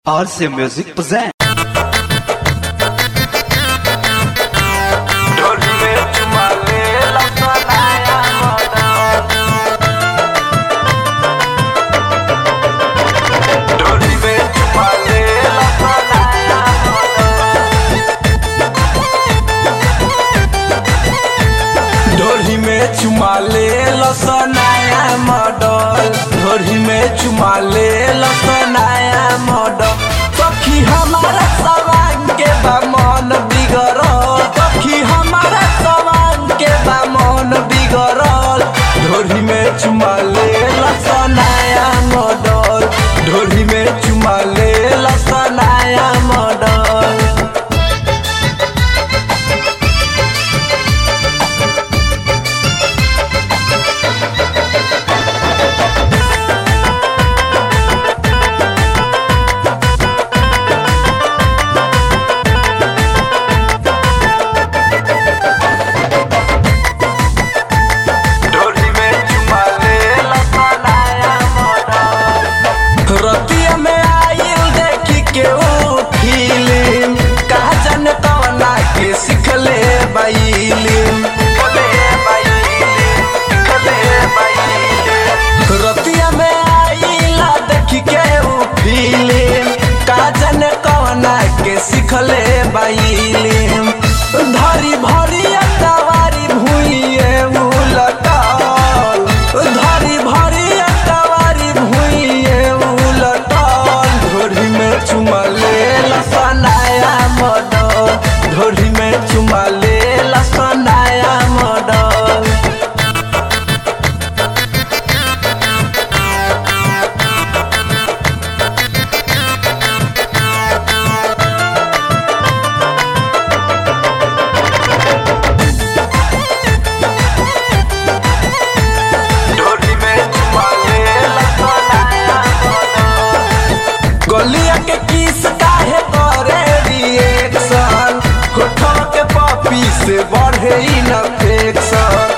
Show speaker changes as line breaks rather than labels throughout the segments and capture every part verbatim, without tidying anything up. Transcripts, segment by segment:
R C Music present.
ढोरी में चुमा ले लसनाया मॉडल, ढोरी में चुमा ले लसनाया मॉडल। सखी हमारा सवांग के बा मन बिगड़ल, सखी हमारा सवांग के बा मन बिगड़ल। ढोरी में चुमा ले लसनाया मॉडल, ढोरी में चुमा ले लसनाया मॉडल। रतिया में आइल देखी के वो फिल्म, कहा जन कवना के सिखले बाइलिम, रतिया में आइल देखी के वो फिल्म, कहा जन कवना के सिखले बाइलिम। धरी भरी अकवारी भुइए उलटल, धरी भरी अकवारी भुइए ढोरी में चुमा ले लसनाया मॉडल, ढोरी में चुमा ले लसनाया मॉडल। ढोरी में चुमा ले लसनाया मॉडल। गलिया के किस काहे करे रिएक्शन, होठवा के पपी से बढ़े इन्फेक्शन,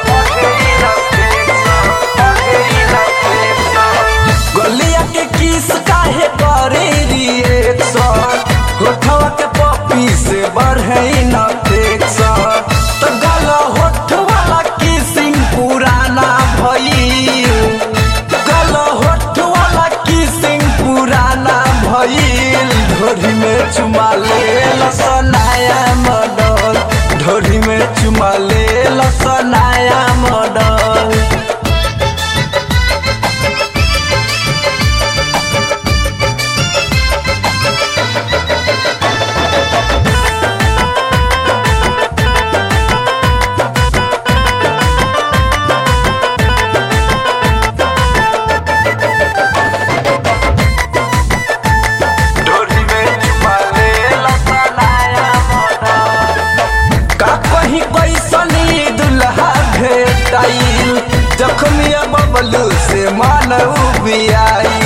गलिया के किस काहे करे रिएक्शन, होठवा के पपी से बढ़े इन्फेक्शन। तो गल होठ वाला किसिंग पुराना भइल, गल होठ वाला किसिंग पुराना भइल। ढोरी में चुमा ले लसनाया मॉडल, ढोरी में चुमा ले लसनाया मॉडल। जखमिया बबलू से मानव भी आई,